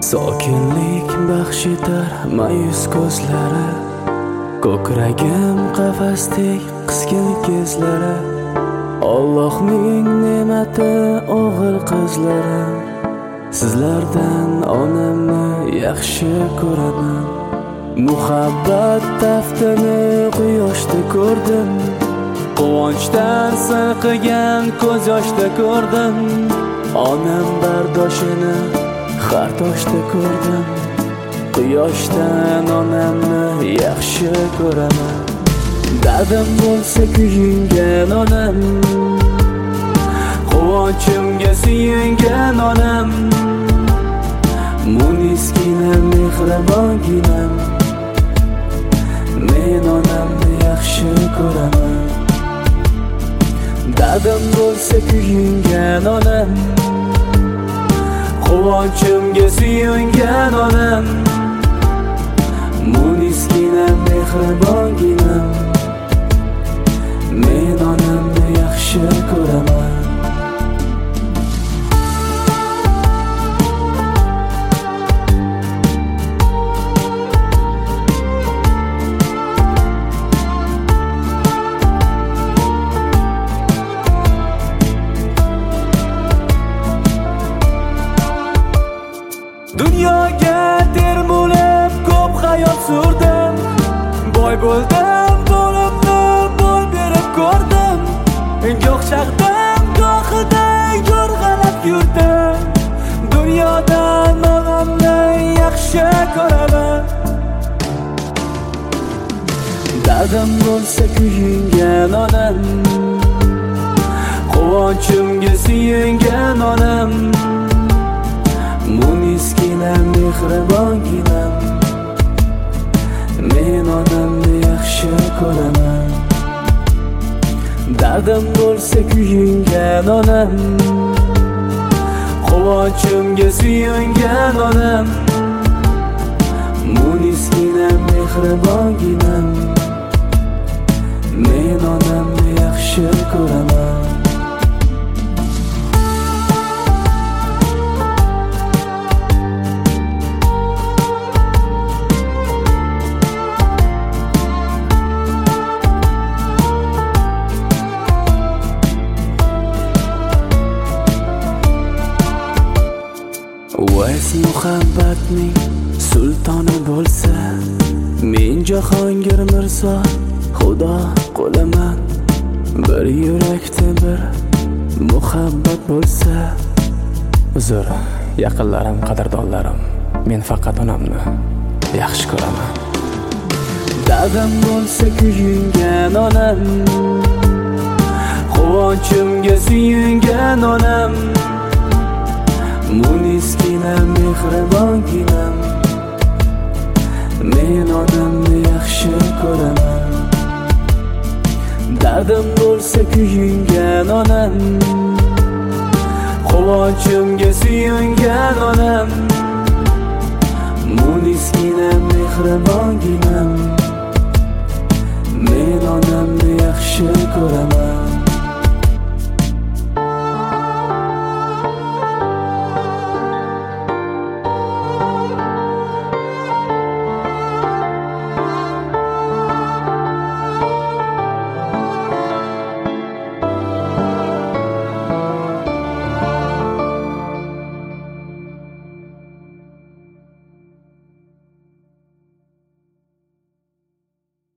Sokinlik baxsh etar mayus ko'zlari, ko'kragim qafasdek qisgan kezlari. Allohning ne'mati o'g'il qizlarim, sizlardan onamni yaxshi ko'raman. Muhabbat taftini quyoshda ko'rdim, quvonchdan sirqigan ko'z yoshda ko'rdim. Onam bardoshini har toshda ko'rdim, quyoshdan onamni yaxshi ko'raman. Dadim bo'lsa kuyingan onam, quvonchimga suyungan onam, munisgina mehribonginam. Men onamni yaxshi ko'raman. Dadim bo'lsa kuyingan onam, quvonchimga suyungan onam, munisgina mehribonginam. Men onamni yaxshi ko'raman. Dunyoga termulib ko'p hayot surdim, boy bo'ldim, bo'limni boy berib ko'rdim. Goh chaqdim, gohida yo'rg'alab yurdim. Dunyodan onamni yaxshi ko'raman. Dadim bo'lsa kuyingan onam, quvonchimga suyungan onam, munisgina mehribonginam. Men onamni yaxshi ko'raman. Dadim bo'lsa kuyingan onam, quvonchimga suyungan onam, munisgina mehribonginam. Men onamni yaxshi ko'raman. Vays muhabbatning sultoni bo'lsa, men Jahongir Mirzo Xudo qo'laman. Bir yurakda bir muhabbat bo'lsa, uzr yaqinlarim, qadrdonlarim, men faqat onamni yaxshi ko'raman. Dadim bo'lsa kuyingan onam, quvonchimga suyungan onam, munisgina mehribonginam. Men onamni yaxshi ko'raman. Dadim bo'lsa kuyingan onam, quvonchimga suyungan onam, munisgina mehribonginam. Men onamni yaxshi ko'raman.